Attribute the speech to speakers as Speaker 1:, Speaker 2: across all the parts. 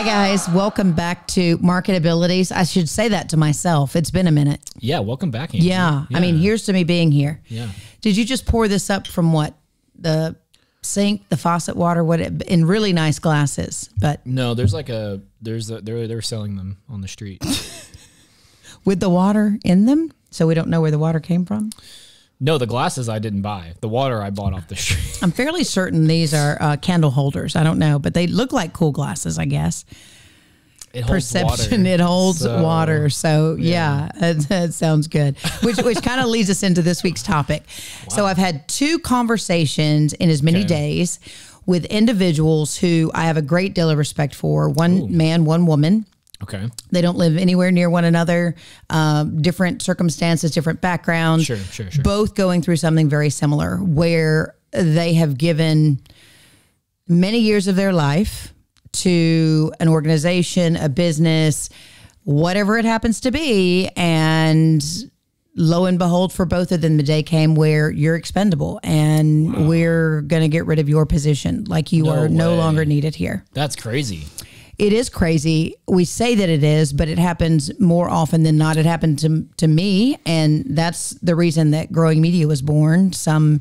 Speaker 1: Hi, guys. Welcome back to Marketabilities. I should say that to myself. It's been a minute.
Speaker 2: Yeah, welcome back, Angie.
Speaker 1: Yeah. I mean, here's to me being here.
Speaker 2: Yeah.
Speaker 1: Did you just pour this up from what? The sink, the faucet water, in really nice glasses? But
Speaker 2: no, there's like they're selling them on the street.
Speaker 1: With the water in them? So we don't know where the water came from?
Speaker 2: No, the glasses I didn't buy. The water I bought off the street.
Speaker 1: I'm fairly certain these are candle holders. I don't know, but they look like cool glasses, I guess.
Speaker 2: It holds
Speaker 1: Perception,
Speaker 2: water.
Speaker 1: it holds water. So yeah, that sounds good. Which kind of leads us into this week's topic. Wow. So I've had 2 conversations in as many days with individuals who I have a great deal of respect for. One man, one woman.
Speaker 2: Okay.
Speaker 1: They don't live anywhere near one another, different circumstances, different backgrounds.
Speaker 2: Sure.
Speaker 1: Both going through something very similar where they have given many years of their life to an organization, a business, whatever it happens to be. And lo and behold, for both of them, the day came where you're expendable and we're going to get rid of your position. Like you are no longer needed here.
Speaker 2: That's crazy.
Speaker 1: It is crazy. We say that it is, but it happens more often than not. It happened to me, and that's the reason that Growing Media was born.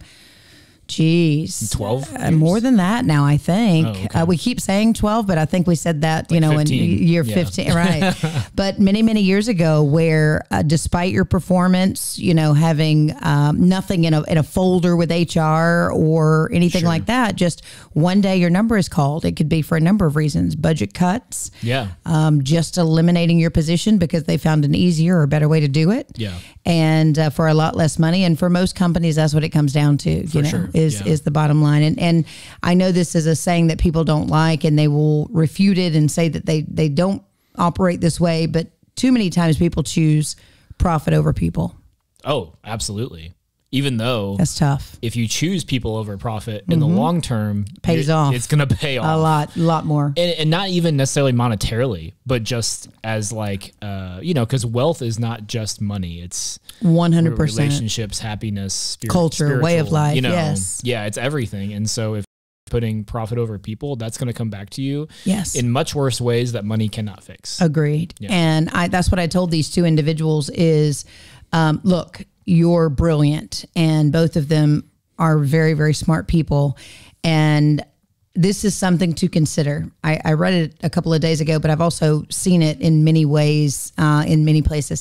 Speaker 2: 12
Speaker 1: more than that now, I think.
Speaker 2: Oh, okay.
Speaker 1: We keep saying 12, but I think we said that, like 15. In year 15, right. But many, many years ago where despite your performance, having nothing in a folder with HR or anything like that, just one day your number is called. It could be for a number of reasons, budget cuts, just eliminating your position because they found an easier or better way to do it.
Speaker 2: Yeah.
Speaker 1: And for a lot less money. And for most companies, that's what it comes down to, is the bottom line. And I know this is a saying that people don't like, and they will refute it and say that they don't operate this way. But too many times people choose profit over people.
Speaker 2: Oh, absolutely. Even though
Speaker 1: that's tough.
Speaker 2: If you choose people over profit in the long term,
Speaker 1: pays off.
Speaker 2: It's going to pay off
Speaker 1: a lot more.
Speaker 2: And not even necessarily monetarily, but just as like, because wealth is not just money. It's
Speaker 1: 100%
Speaker 2: relationships, happiness,
Speaker 1: culture, way of life. Yes.
Speaker 2: Yeah, it's everything. And so if putting profit over people, that's going to come back to you in much worse ways that money cannot fix.
Speaker 1: Agreed. Yeah. And that's what I told these 2 individuals is, look, you're brilliant, and both of them are very, very smart people. And this is something to consider. I read it a couple of days ago, but I've also seen it in many ways, in many places.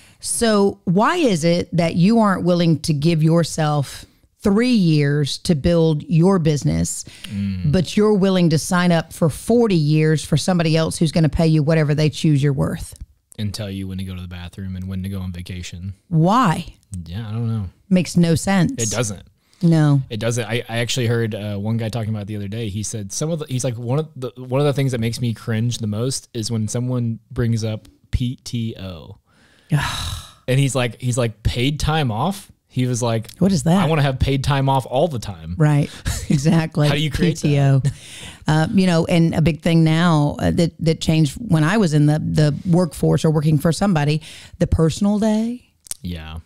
Speaker 1: So why is it that you aren't willing to give yourself 3 years to build your business, but you're willing to sign up for 40 years for somebody else who's going to pay you whatever they choose you're worth?
Speaker 2: And tell you when to go to the bathroom and when to go on vacation.
Speaker 1: Why?
Speaker 2: Yeah, I don't know.
Speaker 1: Makes no sense.
Speaker 2: It doesn't.
Speaker 1: No,
Speaker 2: it doesn't. I actually heard one guy talking about it the other day. He said he's like one of the things that makes me cringe the most is when someone brings up PTO, and he's like paid time off. He was like,
Speaker 1: what is that?
Speaker 2: I want to have paid time off all the time.
Speaker 1: Right. Exactly.
Speaker 2: How do you create
Speaker 1: PTO? And a big thing now that changed when I was in the workforce or working for somebody, the personal day.
Speaker 2: Yeah.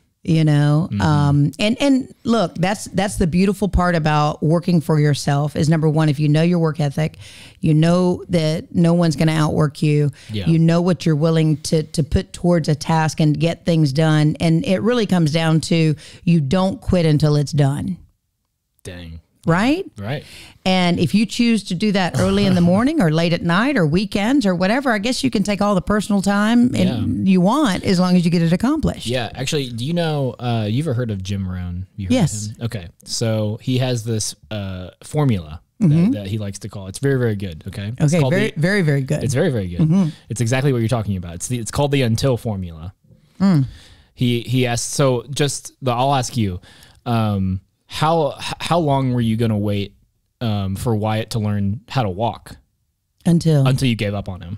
Speaker 1: And look, that's the beautiful part about working for yourself is number one, if you know your work ethic, you know that no one's going to outwork you. Yeah. You know what you're willing to put towards a task and get things done. And it really comes down to you don't quit until it's done.
Speaker 2: Dang.
Speaker 1: Right?
Speaker 2: Right.
Speaker 1: And if you choose to do that early in the morning or late at night or weekends or whatever, I guess you can take all the personal time you want as long as you get it accomplished.
Speaker 2: Yeah. Actually, do you know, you ever heard of Jim Rohn?
Speaker 1: Yes.
Speaker 2: Of him? Okay. So he has this formula that he likes to call. It's very, very good. Okay.
Speaker 1: Okay. Very, very, very good.
Speaker 2: It's very, very good. It's exactly what you're talking about. It's called the until formula. He asked, so I'll ask you, how long were you going to wait for Wyatt to learn how to walk? Until you gave up on him.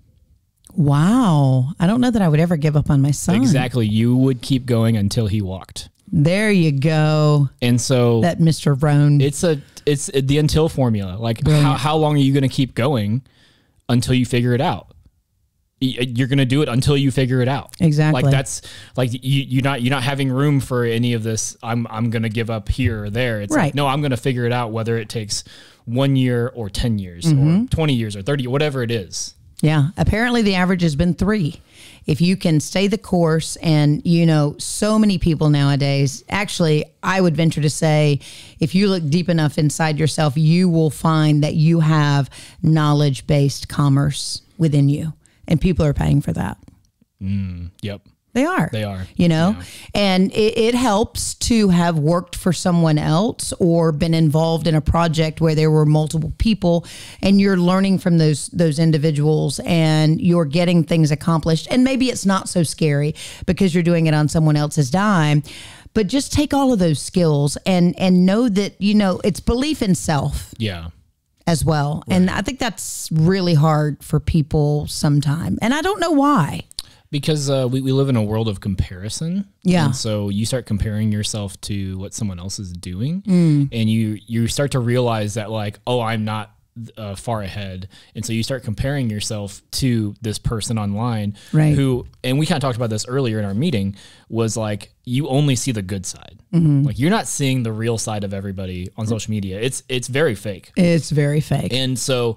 Speaker 1: Wow. I don't know that I would ever give up on my son.
Speaker 2: Exactly. You would keep going until he walked.
Speaker 1: There you go.
Speaker 2: And so
Speaker 1: that Mr. Rohn.
Speaker 2: It's the until formula. Like how long are you going to keep going until you figure it out? You're going to do it until you figure it out.
Speaker 1: Exactly.
Speaker 2: Like that's like you're not having room for any of this. I'm going to give up here or there. It's
Speaker 1: right.
Speaker 2: Like, no, I'm going to figure it out whether it takes 1 year or 10 years or 20 years or 30, whatever it is.
Speaker 1: Yeah. Apparently the average has been 3. If you can stay the course, and so many people nowadays, actually, I would venture to say, if you look deep enough inside yourself, you will find that you have knowledge-based commerce within you, and people are paying for that.
Speaker 2: Yep.
Speaker 1: They are.
Speaker 2: They are.
Speaker 1: Yeah. And it helps to have worked for someone else or been involved in a project where there were multiple people, and you're learning from those individuals, and you're getting things accomplished. And maybe it's not so scary because you're doing it on someone else's dime. But just take all of those skills and know that, it's belief in self.
Speaker 2: Yeah.
Speaker 1: As well. Right. And I think that's really hard for people sometimes. And I don't know why.
Speaker 2: Because we live in a world of comparison.
Speaker 1: Yeah.
Speaker 2: And so you start comparing yourself to what someone else is doing. And you start to realize that like, oh, I'm not far ahead. And so you start comparing yourself to this person online who, and we kind of talked about this earlier in our meeting, was like, you only see the good side. Like you're not seeing the real side of everybody on social media. It's very fake.
Speaker 1: It's very fake.
Speaker 2: And so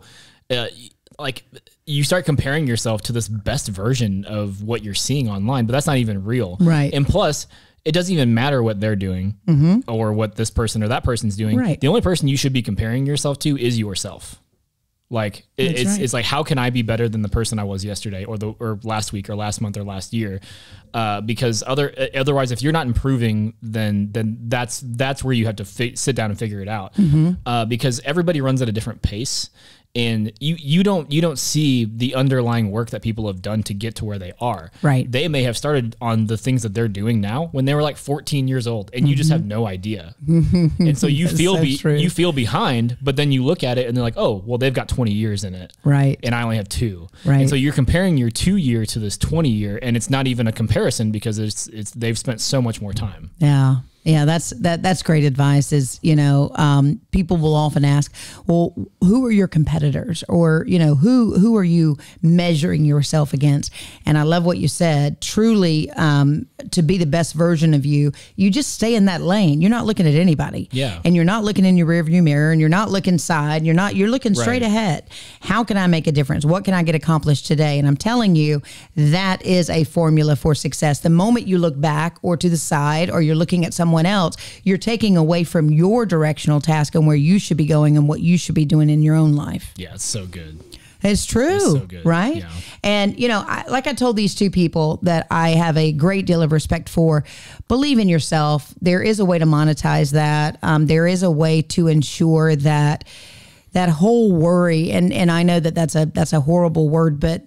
Speaker 2: like you start comparing yourself to this best version of what you're seeing online, but that's not even real.
Speaker 1: Right.
Speaker 2: And plus, it doesn't even matter what they're doing or what this person or that person's doing.
Speaker 1: Right.
Speaker 2: The only person you should be comparing yourself to is yourself. Like it's like, how can I be better than the person I was yesterday or last week or last month or last year? Because otherwise, if you're not improving, then that's where you have to sit down and figure it out. Because everybody runs at a different pace. And you don't see the underlying work that people have done to get to where they are.
Speaker 1: Right.
Speaker 2: They may have started on the things that they're doing now when they were like 14 years old, and you just have no idea. And so you feel behind, but then you look at it and they're like, oh, well, they've got 20 years in it.
Speaker 1: Right.
Speaker 2: And I only have 2.
Speaker 1: Right.
Speaker 2: And so you're comparing your 2 year to this 20 year, and it's not even a comparison because they've spent so much more time.
Speaker 1: Yeah. Yeah, that's great advice. Is people will often ask, well, who are your competitors, or who are you measuring yourself against? And I love what you said. Truly, to be the best version of you, you just stay in that lane. You're not looking at anybody.
Speaker 2: Yeah.
Speaker 1: And you're not looking in your rearview mirror, and you're not looking side. You're looking straight ahead. How can I make a difference? What can I get accomplished today? And I'm telling you, that is a formula for success. The moment you look back or to the side, or you're looking at someone else, you're taking away from your directional task and where you should be going and what you should be doing in your own life.
Speaker 2: Yeah, it's so good.
Speaker 1: It's true,
Speaker 2: it's so good.
Speaker 1: Right?
Speaker 2: Yeah.
Speaker 1: And, like I told these 2 people that I have a great deal of respect for, believe in yourself. There is a way to monetize that. There is a way to ensure that whole worry, and I know that that's a horrible word, but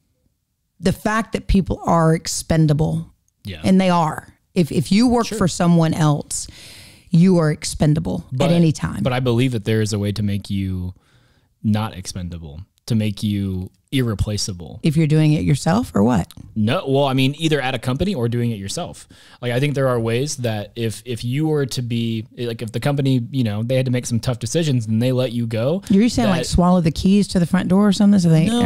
Speaker 1: the fact that people are expendable, and they are. If you work for someone else, you are expendable at any time.
Speaker 2: But I believe that there is a way to make you not expendable, to make you irreplaceable.
Speaker 1: If you're doing it yourself, or what?
Speaker 2: No, well, I mean, either at a company or doing it yourself. Like, I think there are ways that if you were to be, like, if the company, they had to make some tough decisions and they let you go.
Speaker 1: You're saying like swallow the keys to the front door or something? So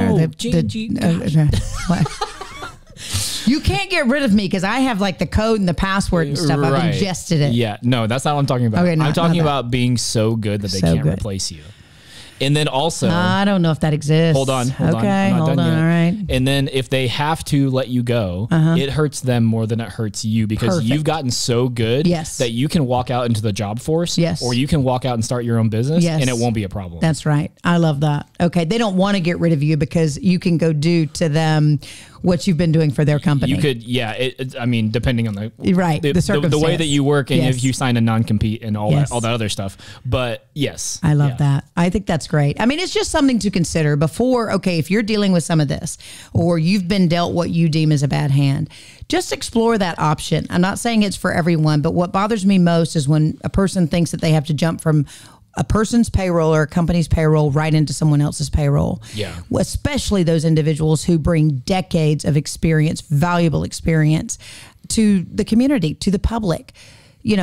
Speaker 1: what? You can't get rid of me because I have like the code and the password and stuff. I've ingested it.
Speaker 2: Yeah, no, that's not what I'm talking about. Okay, I'm talking about being so good that they can't replace you. And then also,
Speaker 1: I don't know if that exists.
Speaker 2: Hold on.
Speaker 1: Okay, hold on. All right.
Speaker 2: And then if they have to let you go, it hurts them more than it hurts you, because you've gotten so good that you can walk out into the job force, or you can walk out and start your own business, and it won't be a problem.
Speaker 1: That's right. I love that. Okay, they don't want to get rid of you because you can go do to them what you've been doing for their company.
Speaker 2: You could, I mean, depending on the
Speaker 1: circumstance,
Speaker 2: the way that you work, and if you sign a non-compete and all that other stuff. But yes,
Speaker 1: I love that. I think that's great. I mean, it's just something to consider before. Okay, if you're dealing with some of this, or you've been dealt what you deem as a bad hand, just explore that option. I'm not saying it's for everyone, but what bothers me most is when a person thinks that they have to jump from a person's payroll or a company's payroll right into someone else's payroll.
Speaker 2: Yeah.
Speaker 1: Especially those individuals who bring decades of experience, valuable experience, to the community, to the public.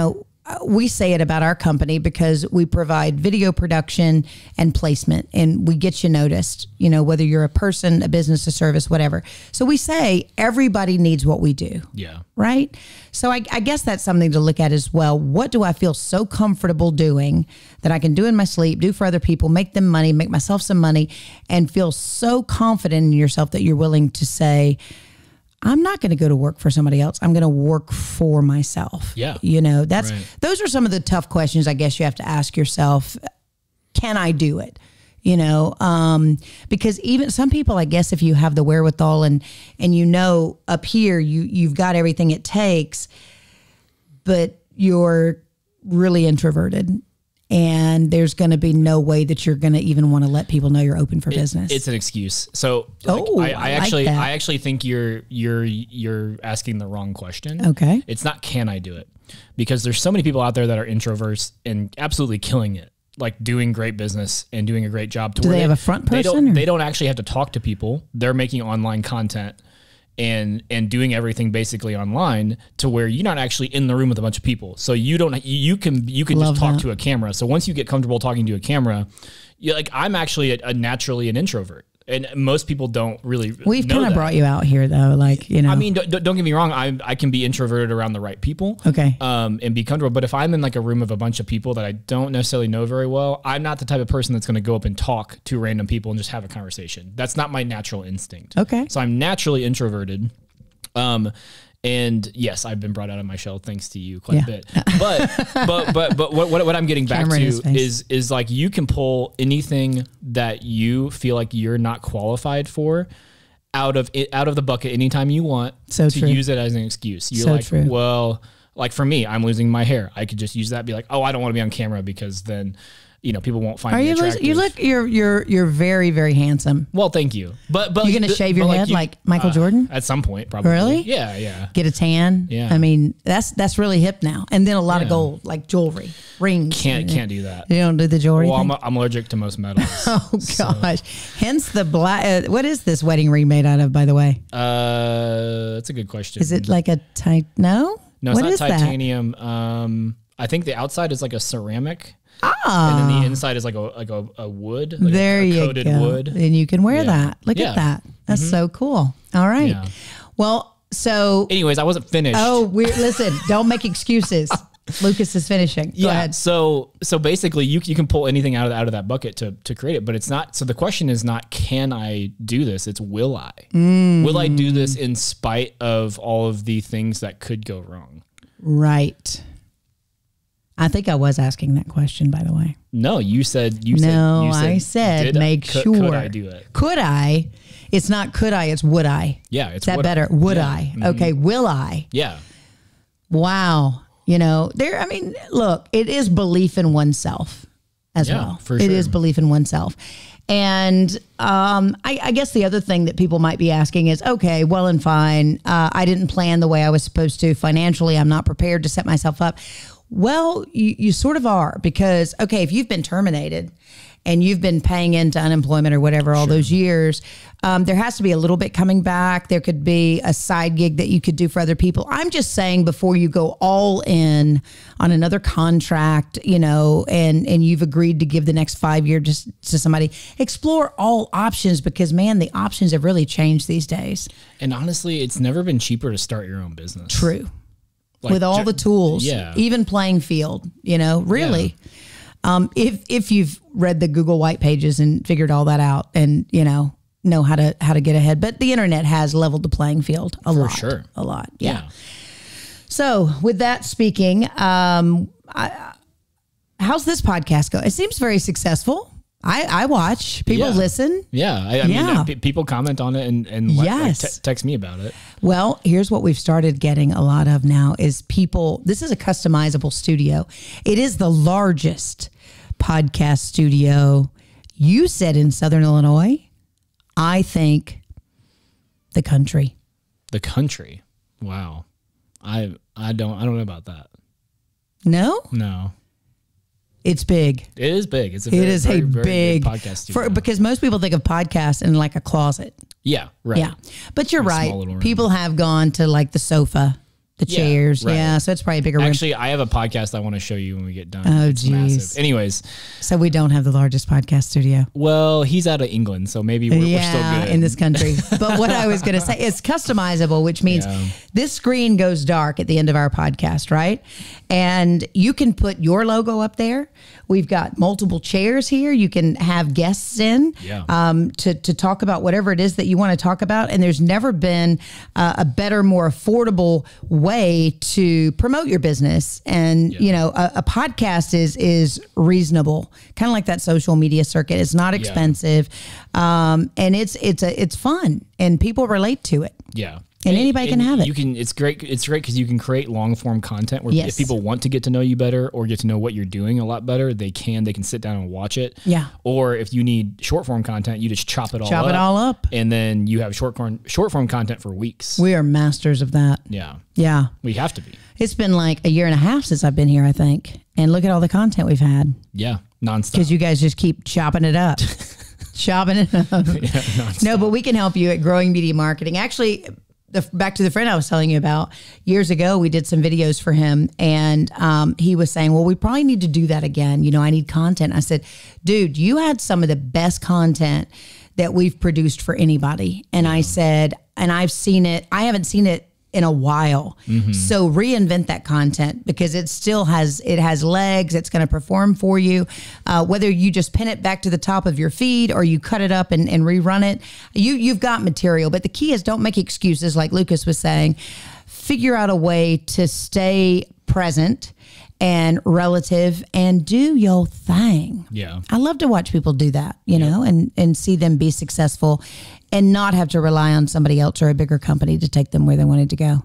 Speaker 1: we say it about our company because we provide video production and placement, and we get you noticed, you know, whether you're a person, a business, a service, whatever. So we say everybody needs what we do.
Speaker 2: Yeah.
Speaker 1: Right. So I guess that's something to look at as well. What do I feel so comfortable doing that I can do in my sleep, do for other people, make them money, make myself some money, and feel so confident in yourself that you're willing to say, I'm not going to go to work for somebody else. I'm going to work for myself.
Speaker 2: Yeah.
Speaker 1: You know, those are some of the tough questions I guess you have to ask yourself. Can I do it? You know, because even some people, I guess, if you have the wherewithal and you know, up here, you've got everything it takes, but you're really introverted. And there's going to be no way that you're going to even want to let people know you're open for business.
Speaker 2: It's an excuse. So I actually think you're asking the wrong question.
Speaker 1: Okay.
Speaker 2: It's not, can I do it? Because there's so many people out there that are introverts and absolutely killing it, like doing great business and doing a great job.
Speaker 1: Do they have a front person?
Speaker 2: They don't actually have to talk to people. They're making online content and doing everything basically online to where you're not actually in the room with a bunch of people. So you can just talk to a camera. So once you get comfortable talking to a camera, you're like, I'm actually naturally an introvert. And most people don't really
Speaker 1: We've
Speaker 2: know
Speaker 1: kind of
Speaker 2: that.
Speaker 1: brought you out here though. Like, you know,
Speaker 2: I mean, don't get me wrong. I can be introverted around the right people.
Speaker 1: Okay.
Speaker 2: And be comfortable. But if I'm in like a room of a bunch of people that I don't necessarily know very well, I'm not the type of person that's going to go up and talk to random people and just have a conversation. That's not my natural instinct.
Speaker 1: Okay.
Speaker 2: So I'm naturally introverted. And yes, I've been brought out of my shell thanks to you quite a bit. But what I'm getting back to is like, you can pull anything that you feel like you're not qualified for out of the bucket anytime you want use it as an excuse. You're well, like for me, I'm losing my hair. I could just use that and be like, oh, I don't want to be on camera because then, you know, people won't find me attractive.
Speaker 1: You're very, very handsome.
Speaker 2: Well, thank you. But
Speaker 1: you're going to shave your head like Michael Jordan?
Speaker 2: At some point, probably.
Speaker 1: Really?
Speaker 2: Yeah.
Speaker 1: Get a tan?
Speaker 2: Yeah.
Speaker 1: I mean, that's really hip now. And then a lot of gold, like jewelry, rings.
Speaker 2: Can't do that.
Speaker 1: You don't do the jewelry thing?
Speaker 2: I'm allergic to most metals.
Speaker 1: Oh, gosh. Hence the black. What is this wedding ring made out of, by the way?
Speaker 2: That's a good question.
Speaker 1: Is it like a No,
Speaker 2: it's not titanium. I think the outside is like a ceramic. And then the inside is like a wood. Like a coated wood.
Speaker 1: And you can wear that. Look at that. That's so cool. All right. Yeah. Well, so.
Speaker 2: Anyways, I wasn't finished.
Speaker 1: Oh, listen, don't make excuses. Lucas is finishing. Go ahead.
Speaker 2: So basically you can pull anything out of that bucket to create it, but it's not. So the question is not, can I do this? It's, will I? Will I do this in spite of all of the things that could go wrong?
Speaker 1: Right. I think I was asking that question, by the way.
Speaker 2: No, you said.
Speaker 1: I said make sure.
Speaker 2: Could I do it?
Speaker 1: Could I? It's not could I, it's would I.
Speaker 2: Yeah, it's
Speaker 1: that better. Would I? Mm-hmm. Okay, will I?
Speaker 2: Yeah.
Speaker 1: Wow. You know, look, it is belief in oneself as well. For sure. It is belief in oneself. And I guess the other thing that people might be asking is, okay, well and fine. I didn't plan the way I was supposed to. Financially, I'm not prepared to set myself up. Well, you sort of are, because, okay, if you've been terminated and you've been paying into unemployment or whatever all those years, there has to be a little bit coming back. There could be a side gig that you could do for other people. I'm just saying, before you go all in on another contract, you know, and you've agreed to give the next 5 years just to somebody, explore all options, because, man, the options have really changed these days.
Speaker 2: And honestly, it's never been cheaper to start your own business.
Speaker 1: True. Like, with all the tools, even playing field, you know, really. Yeah. If you've read the Google white pages and figured all that out, and you know how to get ahead, but the internet has leveled the playing field a lot. For sure, a lot. Yeah. So with that speaking, how's this podcast go? It seems very successful. I watch. People listen.
Speaker 2: Yeah. I mean, people comment on it and text me about it.
Speaker 1: Well, here's what we've started getting a lot of now is people. This is a customizable studio. It is the largest podcast studio, you said, in Southern Illinois. I think the country.
Speaker 2: The country. Wow. I don't know about that.
Speaker 1: No?
Speaker 2: No.
Speaker 1: It's big.
Speaker 2: It is big. It's a
Speaker 1: very
Speaker 2: big podcast studio.
Speaker 1: Because most people think of podcasts in like a closet.
Speaker 2: Yeah, right.
Speaker 1: Yeah, but you're right. People have gone to like the sofa the chairs.
Speaker 2: right.
Speaker 1: Yeah, so it's probably a bigger room.
Speaker 2: Actually, I have a podcast I want to show you when we get done.
Speaker 1: Oh,
Speaker 2: it's
Speaker 1: geez.
Speaker 2: massive. Anyways,
Speaker 1: So we don't have the largest podcast studio.
Speaker 2: well, he's out of England, so maybe we're still good.
Speaker 1: In this country. But what I was going to say, it's customizable, which means this screen goes dark at the end of our podcast, right? And you can put your logo up there. We've got multiple chairs here. You can have guests in to talk about whatever it is that you want to talk about. And there's never been a better, more affordable way to promote your business. And, you know, a podcast is reasonable, kind of like that social media circuit. It's not expensive. And it's fun and people relate to it.
Speaker 2: Yeah.
Speaker 1: And anybody can have it.
Speaker 2: You can. It's great. It's great because you can create long form content where if people want to get to know you better or get to know what you're doing a lot better, they can sit down and watch it.
Speaker 1: Yeah.
Speaker 2: Or if you need short form content, you just chop it all up, and then you have short form content for weeks.
Speaker 1: We are masters of that.
Speaker 2: Yeah.
Speaker 1: Yeah.
Speaker 2: We have to be.
Speaker 1: It's been like a year and a half since I've been here, I think. And look at all the content we've had.
Speaker 2: Yeah. Nonstop.
Speaker 1: Because you guys just keep chopping it up. Chopping it up. No, but we can help you at Growing Media Marketing. Actually, back to the friend I was telling you about, years ago, we did some videos for him and he was saying, well, we probably need to do that again. You know, I need content. I said, dude, you had some of the best content that we've produced for anybody. And I said, and I've seen it, I haven't seen it in a while. So reinvent that content because it still has legs. It's going to perform for you. Whether you just pin it back to the top of your feed or you cut it up and rerun it, you've got material. But the key is don't make excuses like Lucas was saying. Figure out a way to stay present and relative and do your thing.
Speaker 2: Yeah.
Speaker 1: I love to watch people do that, you know, and see them be successful and not have to rely on somebody else or a bigger company to take them where they wanted to go.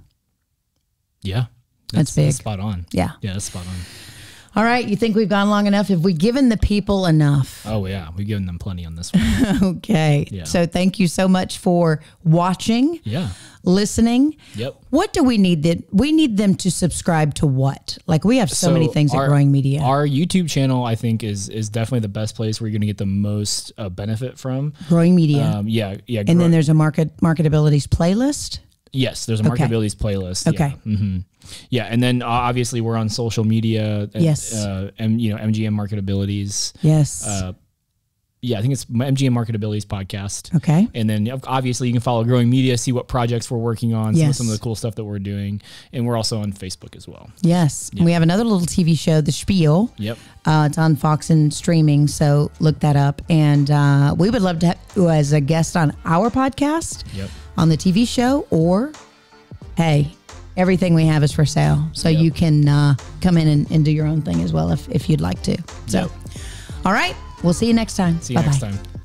Speaker 2: Yeah.
Speaker 1: That's big.
Speaker 2: That's spot on.
Speaker 1: Yeah.
Speaker 2: Yeah, that's spot on.
Speaker 1: All right. You think we've gone long enough? Have we given the people enough?
Speaker 2: Oh, yeah. We've given them plenty on this one.
Speaker 1: Okay.
Speaker 2: Yeah.
Speaker 1: So thank you so much for watching.
Speaker 2: Yeah.
Speaker 1: Listening.
Speaker 2: Yep.
Speaker 1: What do we need? We need them to subscribe to what? Like we have so many things at Growing Media.
Speaker 2: Our YouTube channel, I think, is definitely the best place where you're going to get the most benefit from.
Speaker 1: Growing Media.
Speaker 2: Yeah.
Speaker 1: And then there's a marketabilities playlist.
Speaker 2: Yes, there's a marketabilities playlist.
Speaker 1: Okay.
Speaker 2: Yeah. Yeah, and then obviously we're on social media.
Speaker 1: Yes.
Speaker 2: And MGM Marketabilities.
Speaker 1: Yes.
Speaker 2: Yeah, I think it's MGM Marketabilities podcast.
Speaker 1: Okay.
Speaker 2: And then obviously you can follow Growing Media, see what projects we're working on, some of the cool stuff that we're doing. And we're also on Facebook as well.
Speaker 1: Yes. Yeah. We have another little TV show, The Spiel.
Speaker 2: Yep.
Speaker 1: It's on Fox and streaming, so look that up. And we would love to have you as a guest on our podcast, on the TV show, or, hey, everything we have is for sale. So you can come in and do your own thing as well if you'd like to. So, all right. We'll see you next time.
Speaker 2: See you next time.